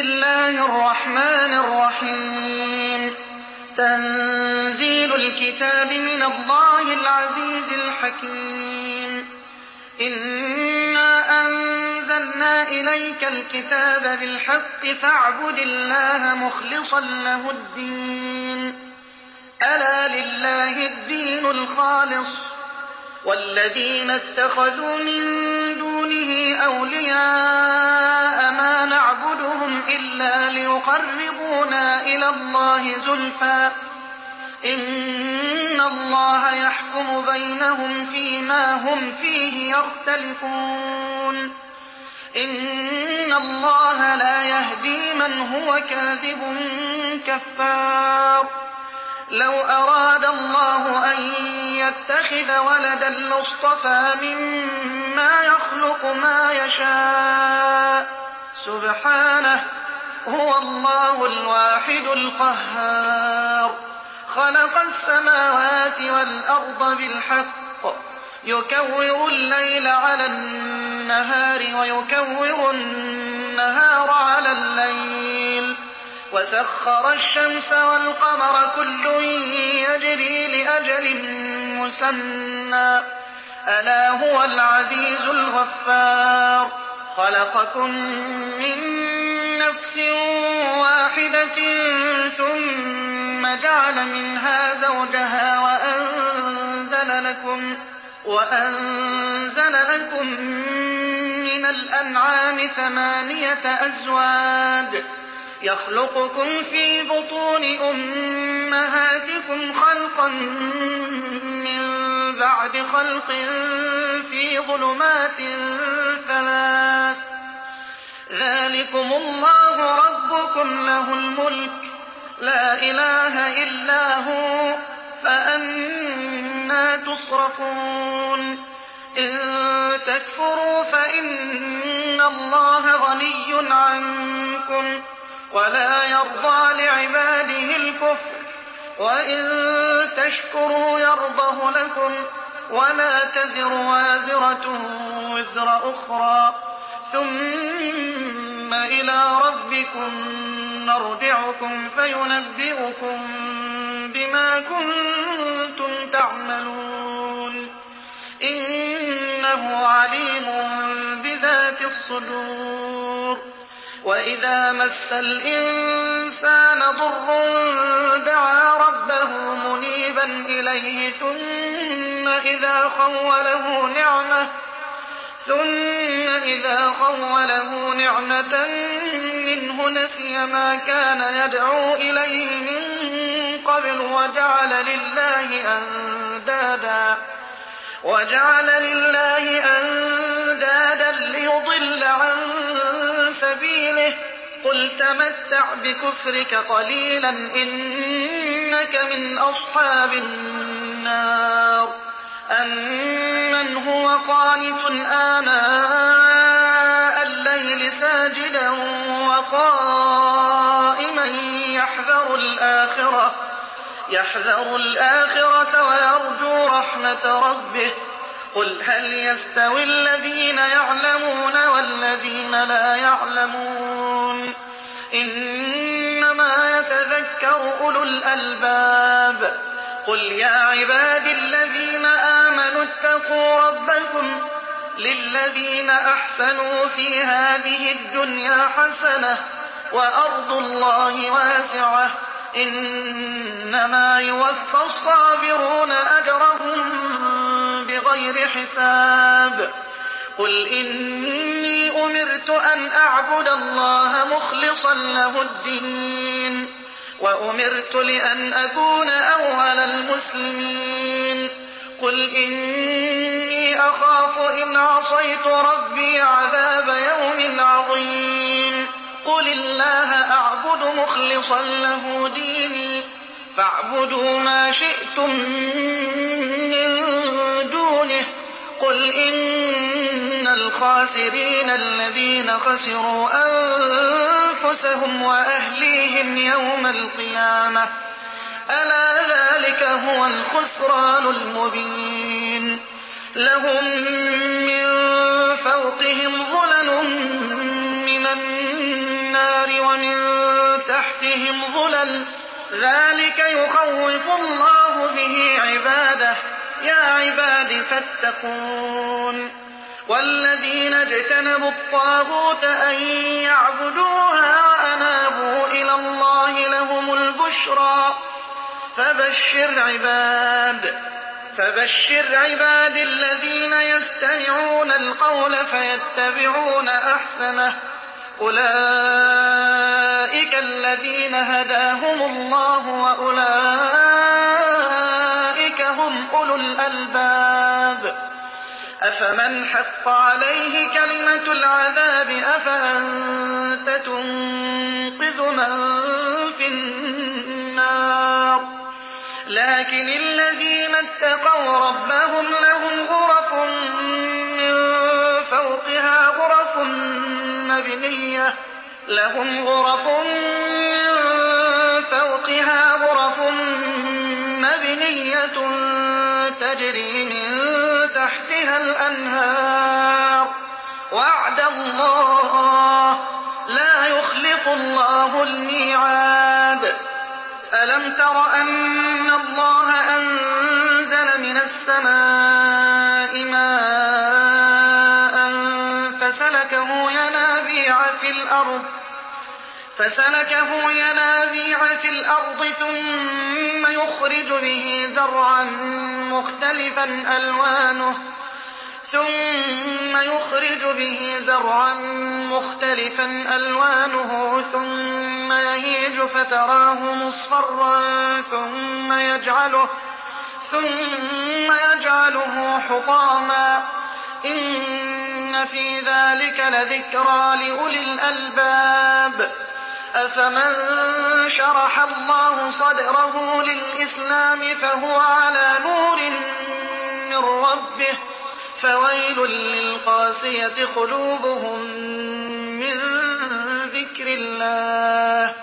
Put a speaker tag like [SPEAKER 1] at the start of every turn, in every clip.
[SPEAKER 1] الله الرحمن الرحيم. تنزيل الكتاب من الله العزيز الحكيم. إنا أنزلنا إليك الكتاب بالحق فاعبد الله مخلصا له الدين. ألا لله الدين الخالص والذين اتخذوا من دونه أولياء ما نعبدهم إلا ليقربونا إلى الله زلفى إن الله يحكم بينهم فيما هم فيه يختلفون. إن الله لا يهدي من هو كاذب كفار. لو أراد الله أن يتخذ ولدا لاصطفى مما يخلق ما يشاء سبحانه هو الله الواحد القهار. خلق السماوات والأرض بالحق يكور الليل على النهار ويكور النهار على الليل وسخر الشمس والقمر كل يجري لأجل مسمى ألا هو العزيز الغفار. خلقكم من نفس واحدة ثم جعل منها زوجها وأنزل لكم من الأنعام 8 أزواج يخلقكم في بطون أمهاتكم خلقا من بعد خلق في ظلمات 3 ذلكم الله ربكم له الملك لا إله إلا هو فأنى تصرفون. إن تكفروا فإن الله غني عنكم ولا يرضى لعباده الكفر وإن تشكروا يرضه لكم ولا تزر وازرة وزر أخرى ثم إلى ربكم نرجعكم فينبئكم بما كنتم تعملون. إنه عليم بذات الصدور. وإذا مس الإنسان ضر دعا ربه منيبا إليه ثم إذا خوله نعمة منه نسي ما كان يدعو إليه من قبل وجعل لله أندادا ليضل عن سبيله. قل تمتع بكفرك قليلا إنك من أصحاب النار. أمن هو قانت آناء الليل ساجدا وقائما يحذر الآخرة ويرجو رحمة ربه. قل هل يستوي الذين يعلمون والذين لا يعلمون إنما يتذكر أولو الألباب. قل يا عبادي الذين آمنوا اتقوا ربكم للذين أحسنوا في هذه الدنيا حسنة وأرض الله واسعة إنما يوفى الصابرون أجرهم بغير حساب. قل إني أمرت أن أعبد الله مخلصا له الدين وأمرت لأن أكون أول المسلمين. قل إني أخاف إن عصيت ربي عذاب يوم عظيم. قل الله أعبد مخلصا له ديني فاعبدوا ما شئتم من دونه. قل إن الخاسرين الذين خسروا أنفسهم وأهليهم يوم القيامة ألا ذلك هو الخسران المبين. لهم من فوقهم ظلل من النار النار ومن تحتهم ظلل ذلك يخوف الله به عباده يا عباد فاتقون والذين اجتنبوا الطاغوت أن يعبدوها وأنابوا إلى الله لهم البشرى فبشر عباد الذين يستمعون القول فيتبعون أحسنه أولئك الذين هداهم الله وأولئك هم أولو الألباب أفمن حق عليه كلمة العذاب أفأنت تنقذ من في النار لكن الذين اتقوا ربهم لهم غرف من فوقها غرف مبنية تجري من تحتها الأنهار وعد الله لا يخلف الله الميعاد ألم تر أن الله أنزل من السماء ماء فسلكه ينابيع في الأرض ثم يخرج به زرعا مختلفا ألوانه ثم يهيج فتراه مصفرا ثم يجعله حطاما إن في ذلك لذكرى لأولي الألباب أفمن شرح الله صدره للإسلام فهو على نور من ربه فويل للقاسية قلوبهم من ذكر الله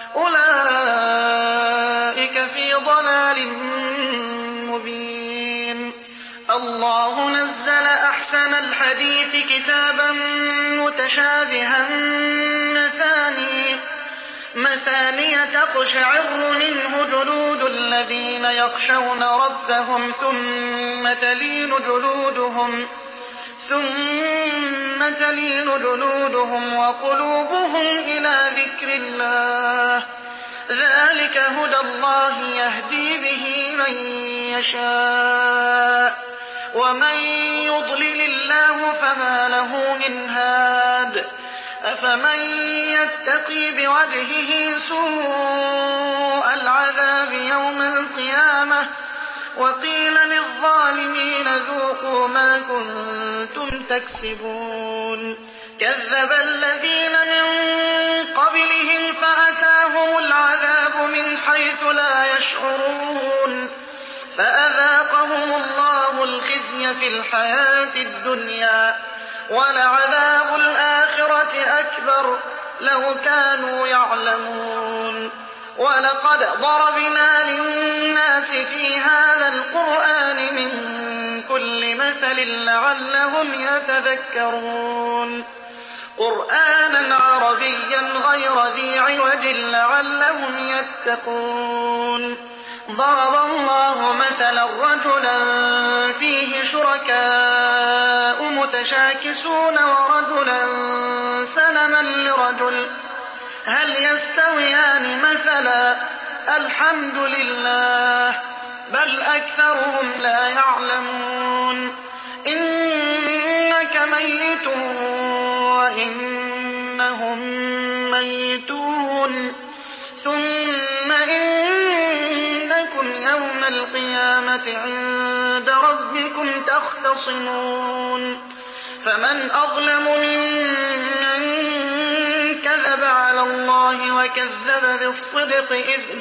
[SPEAKER 1] أولئك في ضلال مبين الله نزل أحسن الحديث كتابا متشابها مثانية تقشعر منه جلود الذين يخشون ربهم ثم تلين جلودهم وقلوبهم إلى ذكر الله ذلك هدى الله يهدي به من يشاء ومن يضلل الله فما له من هاد أفمن يتقي بوجهه سوء العذاب يوم القيامة وقيل للظالمين ذوقوا ما كنتم تكسبون كذب الذين من قبلهم فأتاهم العذاب من حيث لا يشعرون فأذاقهم الله الخزي في الحياة الدنيا ولعذاب الآخرة أكبر لو كانوا يعلمون ولقد ضربنا للناس في هذا القرآن من كل مثل لعلهم يتذكرون قرآنا عربيا غير ذي عوج لعلهم يتقون ضرب الله مثلا رجلا فيه شركاء متشاكسون ورجلا سلما لرجل هل يستويان مثلا الحمد لله بل أكثرهم لا يعلمون إنك ميت وإنهم ميتون ثم إنكم يوم القيامة عند ربكم تختصمون فمن أظلم ممن كذب على الله وكذب بالصدق إذ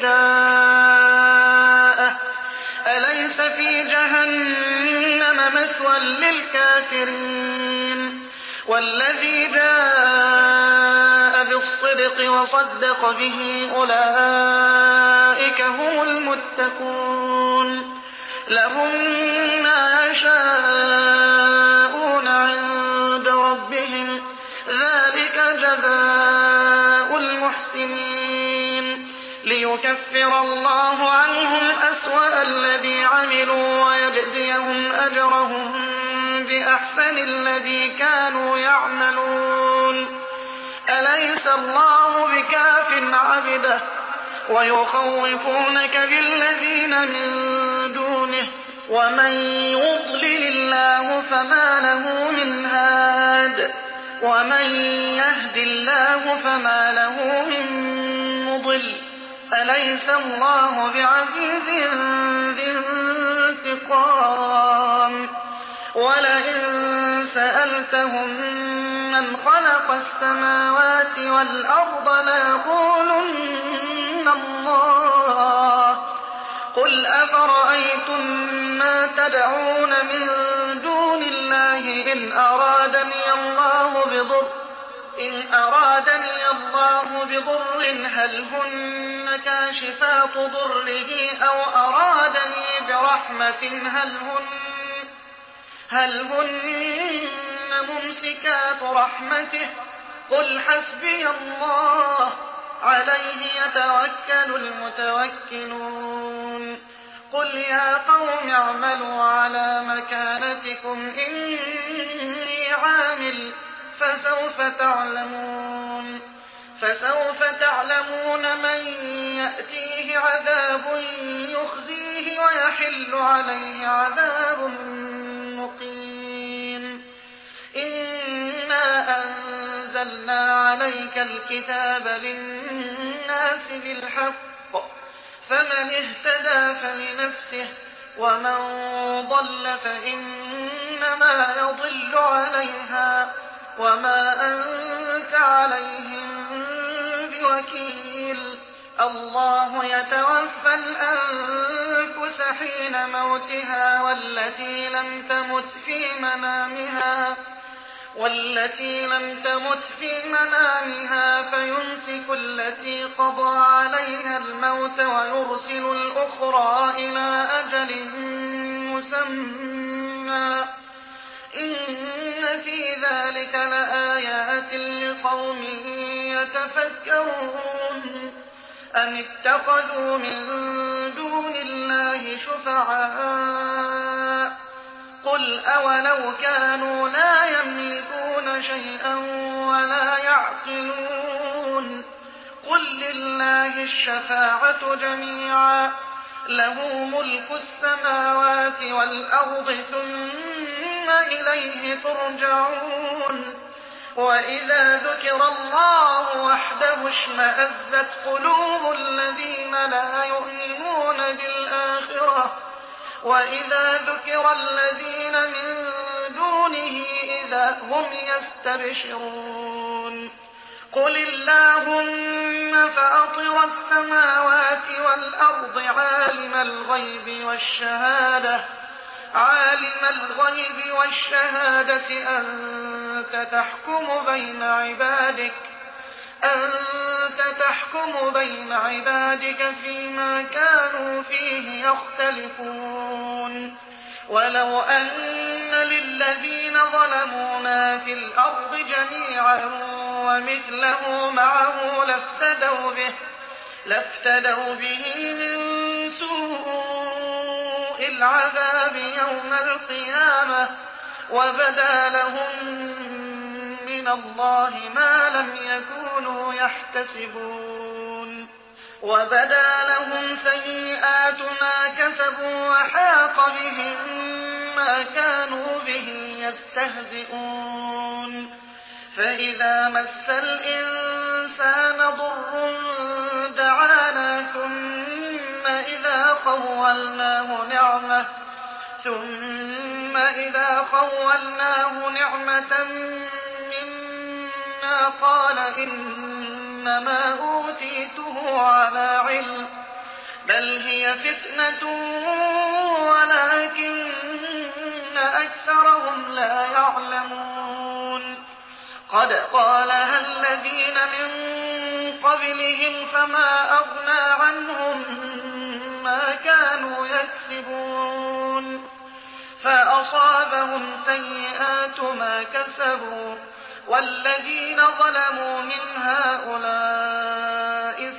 [SPEAKER 1] جاءه أليس في جهنم مثوى للكافرين والذي جاء بالصدق وصدق به أولئك هم المتقون لهم ما يشاءون عند ربهم ذلك جزاء المحسنين محسنين ليكفر الله عنهم أسوأ الذي عملوا ويجزيهم أجرهم بأحسن الذي كانوا يعملون أليس الله بكاف عبده ويخوفونك بالذين من دونه ومن يضلل الله فما له من هاد ومن يهد الله فما له من مضل أليس الله بعزيز ذي انتقام ولئن سألتهم من خلق السماوات والأرض ليقولن الله قل أفرأيتم ما تدعون من دون الله إن أرادني الله بضر هل هن كاشفات ضره أو أرادني برحمة هل هن ممسكات رحمته قل حسبي الله عليه يتوكل المتوكلون قل يا قوم اعملوا على مكانتكم إني عامل فسوف تعلمون من يأتيه عذاب يخزيه ويحل عليه عذاب مقيم إنا أنزلنا عليك الكتاب للناس بالحق فمن اهتدى فلنفسه ومن ضل فإنما يضل عليها وما أنت عليهم بوكيل الله يتوفى الأنفس حين موتها والتي لم تمت في منامها فيمسك التي قضى عليها الموت ويرسل الأخرى إلى أجل مسمى إن في ذلك لآيات لقوم يتفكرون أم اتخذوا من دون الله شفعاء قل أولو كانوا لا يملكون شيئا ولا يعقلون قل لله الشفاعة جميعا له ملك السماوات والأرض ثم إليه ترجعون وإذا ذكر الله وحده اشمأزت قلوب الذين لا يؤمنون بالآخرة وإذا ذكر الذين من دونه إذا هم يستبشرون قل اللهم فأطر السماوات والأرض عالم الغيب والشهادة أنت تحكم بين عبادك فيما كانوا فيه يختلفون ولو أن للذين ظلموا ما في الأرض جميعا ومثله معه لافتدوا به من سوء العذاب يوم القيامة وبدا لهم من الله ما لم يكونوا يحتسبون وبدا لهم سيئات ما كسبوا وحاق بهم ما كانوا به يستهزئون فإذا مس الإنسان ضر دعانا ثم إذا خولناه نعمة منا قال إنما أوتيته على علم بل هي فتنة ولكن أكثرهم لا يعلمون قد قالها الذين من قبلهم فما أغنى عنهم ما كانوا يكسبون فأصابهم سيئات ما كسبوا والذين ظلموا من هؤلاء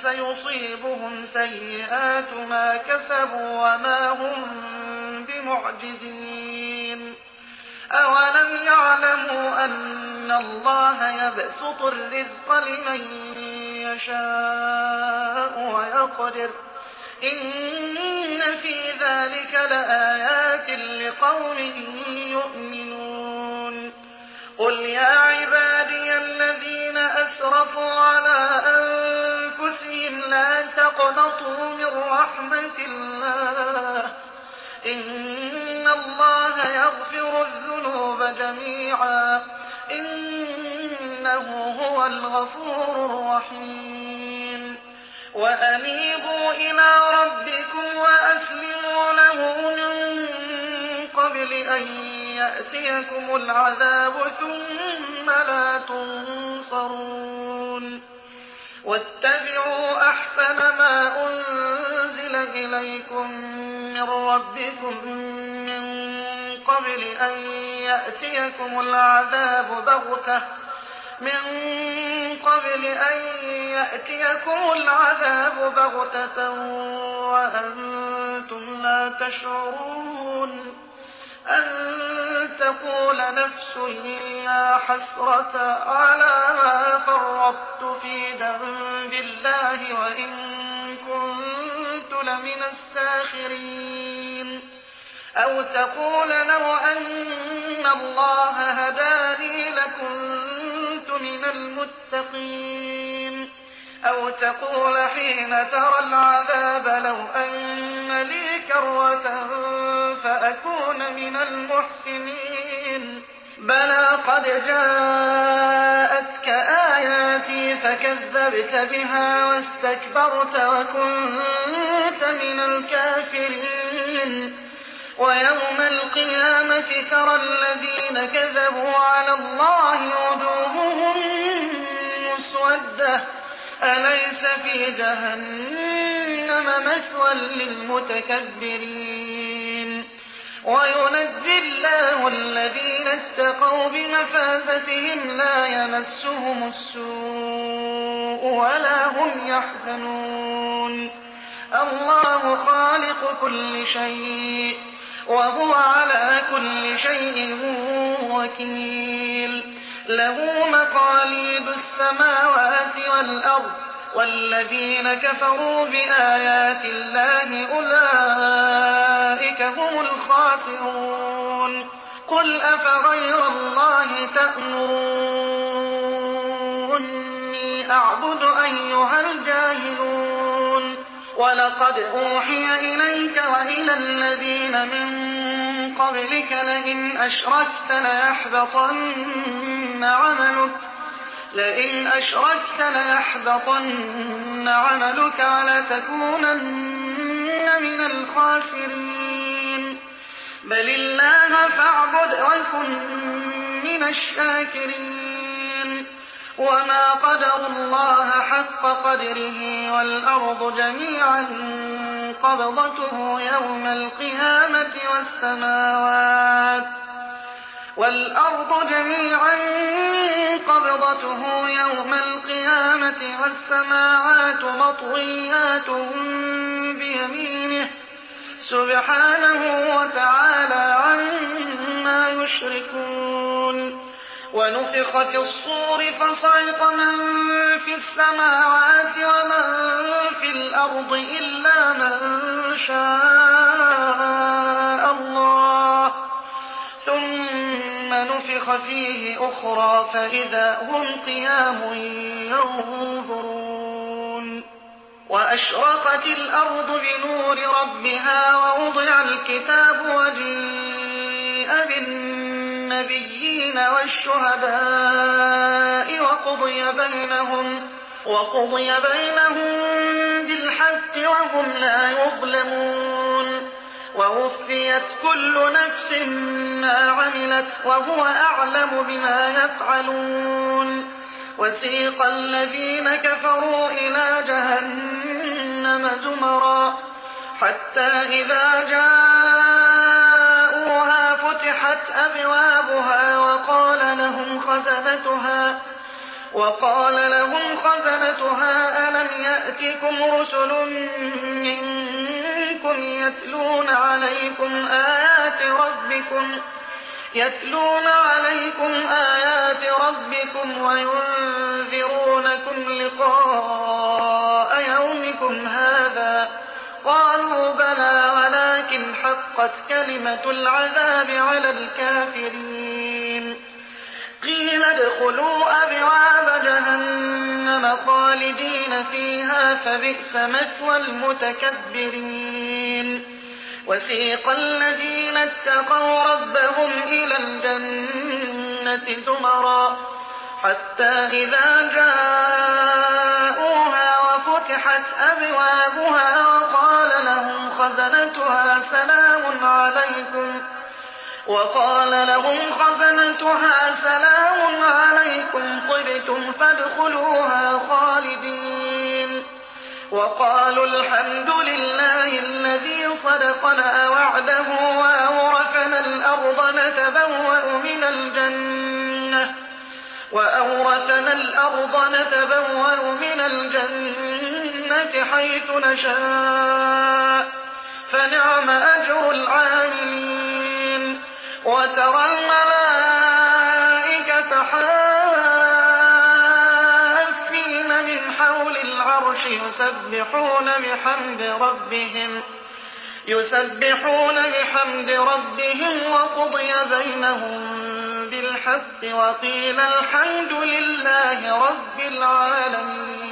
[SPEAKER 1] فسيصيبهم سيئات ما كسبوا وما هم بمعجزين. أولم يعلموا أن الله يبسط الرزق لمن يشاء ويقدر إن في ذلك لآيات لقوم يؤمنون. قل يا عبادي الذين أسرفوا على أنفسهم لا تقنطوا من رحمة الله إن الله يغفر الذنوب جميعا إنه هو الغفور الرحيم. وأنيبوا إلى ربكم وأسلموا له من قبل أن يأتيكم العذاب ثم لا تنصرون. واتبعوا أحسن ما أنزل إليكم من ربكم من قبل أن يأتيكم العذاب بغتة وأنتم لا تشعرون أن تقول نفس يا حسرة على ما فرطت في ذنب الله وإن كنت لمن الساخرين أو تقول لو أن الله هداني لكنت من المتقين أو تقول حين ترى العذاب لو أن لي كرة فأكون من المحسنين. بلى قد جاءتك آياتي فكذبت بها واستكبرت وكنت من الكافرين. ويوم القيامة ترى الذين كذبوا على الله وجوههم مسودة أليس في جهنم مثوى للمتكبرين. وينجي الله الذين اتقوا بمفازتهم لا يمسهم السوء ولا هم يحزنون. الله خالق كل شيء وهو على كل شيء وكيل. له مقاليد السماوات والأرض والذين كفروا بآيات الله أولئك هم الخاسرون. قل أفغير الله تأمروني أعبد أيها الجاهلون. ولقد أوحي إليك وإلى الذين من قبلك لئن أشركت ليحبطن عملك ولتكونن من الخاسرين. بل الله فاعبد وكن من الشاكرين. وما قدروا الله حق قدره والأرض جميعا قبضته يوم القيامة والسماوات مطويات بيمينه سبحانه وتعالى عما يشركون. ونفخ في الصور فصعق من في السماوات ومن في الأرض إلا من شاء الله ثم نفخ فيه أخرى فإذا هم قيام ينظرون. وأشرقت الأرض بنور ربها ووضع الكتاب وجيء بالنبيين والشهداء وقضي بينهم بالحق وهم لا يظلمون. ووفيت كل نفس ما عملت وهو أعلم بما يفعلون. وسيق الذين كفروا إلى جهنم زمرا حتى إذا جاءوها فتحت أبوابها وقال لهم خزنتها ألم يأتكم رسل منكم يتلون عليكم آيات ربكم وينذرونكم لقاء يومكم هذا قالوا بلى ولكن حقت كلمة العذاب على الكافرين قيل ادخلوا أبواب جهنم خالدين فيها فبئس مثوى المتكبرين وسيق الذين اتقوا ربهم إلى الجنة زمرا حتى إذا جاءوها وفتحت أبوابها وقال لهم خزنتها سلام عليكم طبتم فادخلوها خالدين وقالوا الحمد لله الذي صدقنا وعده وأورثنا الأرض نتبوأ من الجنة حيث نشاء فنعم أجر العاملين وترى الملائكة حافين من حول العرش يسبحون بحمد ربهم وقضي بينهم بالحق وقيل الحمد لله رب العالمين.